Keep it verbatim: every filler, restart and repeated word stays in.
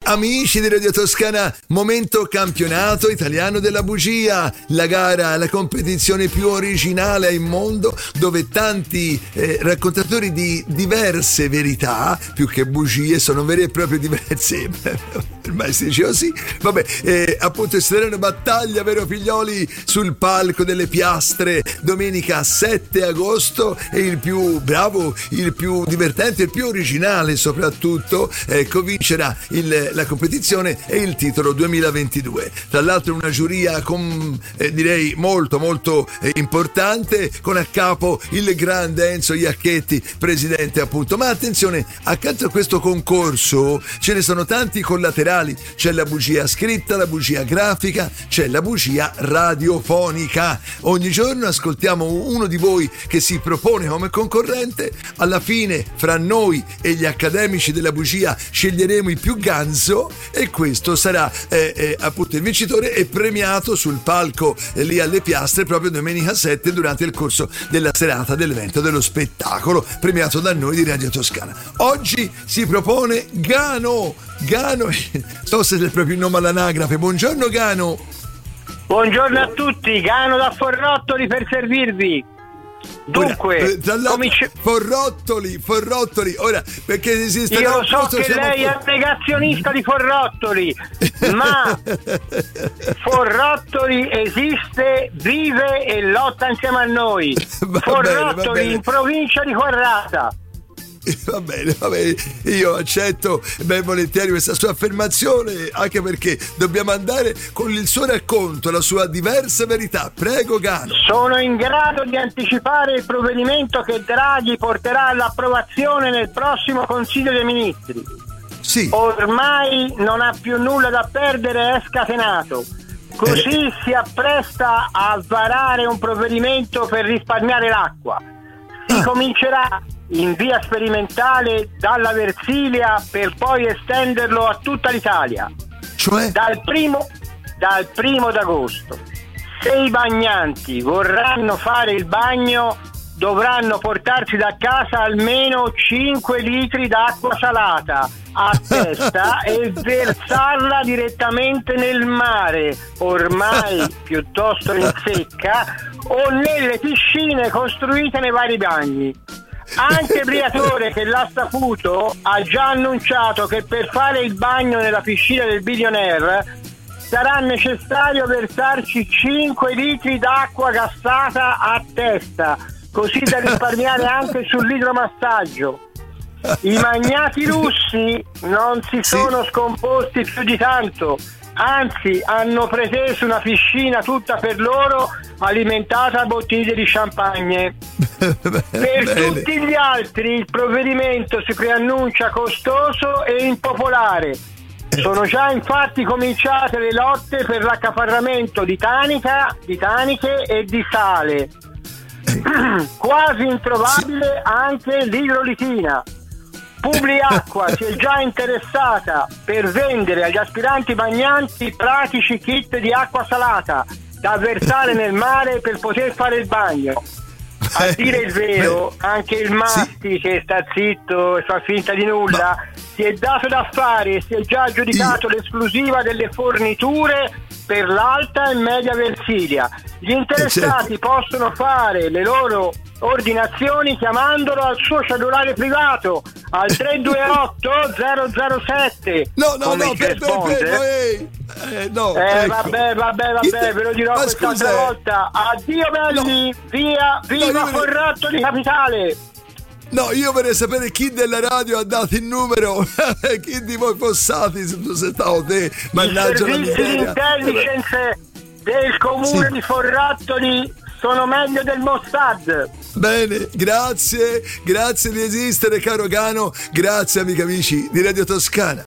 Amici di Radio Toscana, momento campionato italiano della bugia, la gara, la competizione più originale al mondo, dove tanti eh, raccontatori di diverse verità, più che bugie, sono vere e proprie diverse. Ormai si dice così. Vabbè, eh, appunto sarà una battaglia, vero figlioli, sul palco delle Piastre domenica sette agosto, e il più bravo, il più divertente, il più originale soprattutto, ecco, vincerà il la competizione e il titolo duemilaventidue. Tra l'altro una giuria con, eh, direi molto molto eh, importante, con a capo il grande Enzo Iacchetti, presidente appunto. Ma attenzione, accanto a questo concorso ce ne sono tanti collaterali. C'è la bugia scritta, la bugia grafica, c'è la bugia radiofonica. Ogni giorno ascoltiamo uno di voi che si propone come concorrente. Alla fine, fra noi e gli accademici della bugia, sceglieremo i più ganzi, e questo sarà eh, eh, appunto il vincitore, e premiato sul palco eh, lì alle Piastre proprio domenica sette durante il corso della serata dell'evento dello spettacolo, premiato da noi di Radio Toscana. Oggi si propone Gano. Gano, so se è proprio il nome all'anagrafe. Buongiorno Gano. Buongiorno a tutti, Gano da Forrottoli per servirvi. Dunque, ora, cominci... Forrottoli, Forrottoli, ora, perché esiste... Io lo so che lei for... è negazionista di Forrottoli, ma Forrottoli esiste, vive e lotta insieme a noi. Va Forrottoli bene, va bene. In provincia di Quarrata. Va bene, va bene, io accetto ben volentieri questa sua affermazione, anche perché dobbiamo andare con il suo racconto, la sua diversa verità. Prego Gano. Sono in grado di anticipare il provvedimento che Draghi porterà all'approvazione nel prossimo Consiglio dei Ministri. Sì. Ormai non ha più nulla da perdere, è scatenato. Così eh. si appresta a varare un provvedimento per risparmiare l'acqua. Si ah. comincerà in via sperimentale dalla Versilia per poi estenderlo a tutta l'Italia. Cioè? Dal primo, dal primo d'agosto. Se i bagnanti vorranno fare il bagno, dovranno portarsi da casa almeno cinque litri d'acqua salata a testa e versarla direttamente nel mare, ormai piuttosto in secca, o nelle piscine costruite nei vari bagni. Anche Briatore, che l'ha saputo, ha già annunciato che per fare il bagno nella piscina del Billionaire sarà necessario versarci cinque litri d'acqua gassata a testa, così da risparmiare anche sull'idromassaggio. I magnati russi non si sono scomposti più di tanto, anzi hanno preteso una piscina tutta per loro, alimentata a bottiglie di champagne. Per Bene. tutti gli altri il provvedimento si preannuncia costoso e impopolare. Sono già infatti cominciate le lotte per l'accaparramento di tanica, di taniche e di sale. Quasi introvabile anche l'idrolitina. Publiacqua si è già interessata per vendere agli aspiranti bagnanti pratici kit di acqua salata da versare nel mare per poter fare il bagno. A dire il vero, anche il Masti, sì, che sta zitto e fa finta di nulla, ma... si è dato da fare e si è già aggiudicato Io... l'esclusiva delle forniture per l'Alta e Media Versilia. Gli interessati certo. possono fare le loro ordinazioni chiamandolo al suo cellulare privato al tre due otto zero zero sette. No, no, no, per, per, per, eh, eh, no, eh ecco. vabbè, vabbè, vabbè, ve lo dirò Ma quest'altra scusa, volta. Addio belli, no. via, viva no, Forrottoli di Capitale. No, io vorrei sapere chi della radio ha dato il numero. Chi di voi fossati, se tu sei stato te, mannaggia la miseria. I servizi di intelligence del comune sì. di Forrottoli sono meglio del Mossad. Bene, grazie, grazie di esistere caro Gano, grazie amici amici di Radio Toscana.